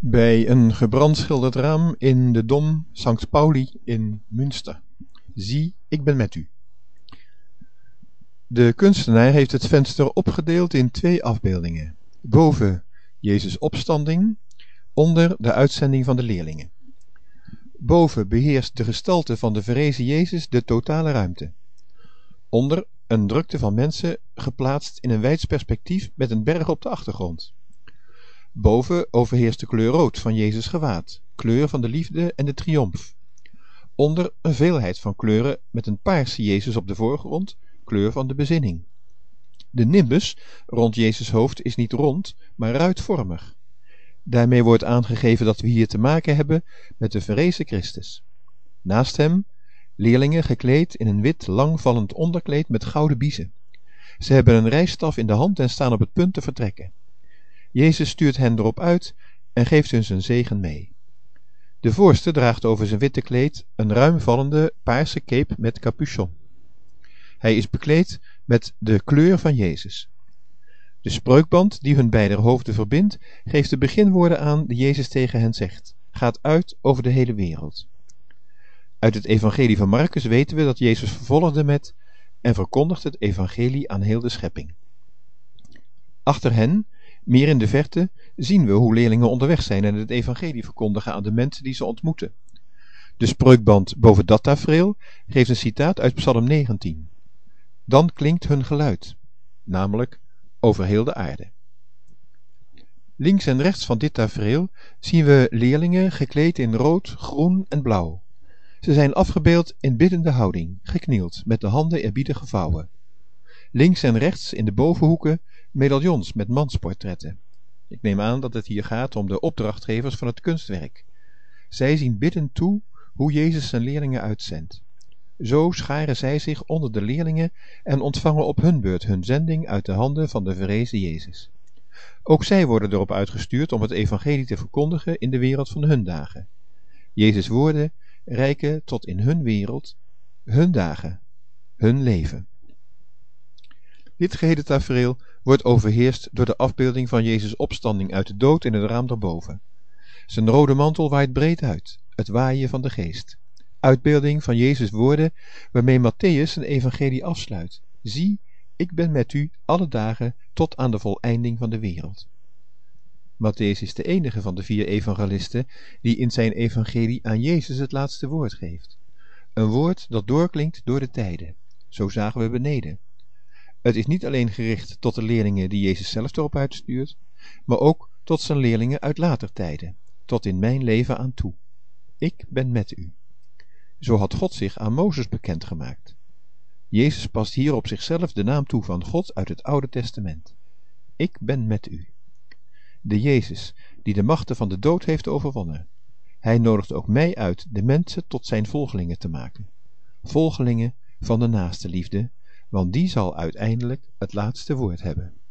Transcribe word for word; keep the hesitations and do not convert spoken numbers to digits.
Bij een gebrandschilderd raam in de Dom Sankt Pauli in Münster. Zie, ik ben met u. De kunstenaar heeft het venster opgedeeld in twee afbeeldingen. Boven Jezus' opstanding, onder de uitzending van de leerlingen. Boven beheerst de gestalte van de verrezen Jezus de totale ruimte. Onder een drukte van mensen geplaatst in een wijds perspectief met een berg op de achtergrond. Boven overheerst de kleur rood van Jezus' gewaad, kleur van de liefde en de triomf. Onder een veelheid van kleuren met een paarse Jezus op de voorgrond, kleur van de bezinning. De nimbus rond Jezus' hoofd is niet rond, maar ruitvormig. Daarmee wordt aangegeven dat we hier te maken hebben met de verrezen Christus. Naast hem leerlingen gekleed in een wit langvallend onderkleed met gouden biezen. Ze hebben een reisstaf in de hand en staan op het punt te vertrekken. Jezus stuurt hen erop uit en geeft hun zijn zegen mee. De voorste draagt over zijn witte kleed een ruimvallende paarse cape met capuchon. Hij is bekleed met de kleur van Jezus. De spreukband die hun beider hoofden verbindt, geeft de beginwoorden aan die Jezus tegen hen zegt. Gaat uit over de hele wereld. Uit het evangelie van Marcus weten we dat Jezus vervolgde met en verkondigt het evangelie aan heel de schepping. Achter hen, meer in de verte, zien we hoe leerlingen onderweg zijn en het evangelie verkondigen aan de mensen die ze ontmoeten. De spreukband boven dat tafereel geeft een citaat uit Psalm negentien. Dan klinkt hun geluid, namelijk over heel de aarde. Links en rechts van dit tafereel zien we leerlingen gekleed in rood, groen en blauw. Ze zijn afgebeeld in biddende houding, geknield, met de handen eerbiedig gevouwen. Links en rechts in de bovenhoeken medaillons met mansportretten. Ik neem aan dat het hier gaat om de opdrachtgevers van het kunstwerk. Zij zien biddend toe hoe Jezus zijn leerlingen uitzendt. Zo scharen zij zich onder de leerlingen en ontvangen op hun beurt hun zending uit de handen van de verrezen Jezus. Ook zij worden erop uitgestuurd om het evangelie te verkondigen in de wereld van hun dagen. Jezus' woorden reiken tot in hun wereld, hun dagen, hun leven. Dit gehele tafereel wordt overheerst door de afbeelding van Jezus' opstanding uit de dood in het raam daarboven. Zijn rode mantel waait breed uit, het waaien van de geest. Uitbeelding van Jezus' woorden waarmee Mattheüs zijn evangelie afsluit. Zie, ik ben met u alle dagen tot aan de voleinding van de wereld. Mattheüs is de enige van de vier evangelisten die in zijn evangelie aan Jezus het laatste woord geeft. Een woord dat doorklinkt door de tijden. Zo zagen we beneden. Het is niet alleen gericht tot de leerlingen die Jezus zelf erop uitstuurt, maar ook tot zijn leerlingen uit later tijden, tot in mijn leven aan toe. Ik ben met u. Zo had God zich aan Mozes bekendgemaakt. Jezus past hier op zichzelf de naam toe van God uit het Oude Testament. Ik ben met u. De Jezus die de machten van de dood heeft overwonnen. Hij nodigt ook mij uit de mensen tot zijn volgelingen te maken. Volgelingen van de naaste liefde, want die zal uiteindelijk het laatste woord hebben.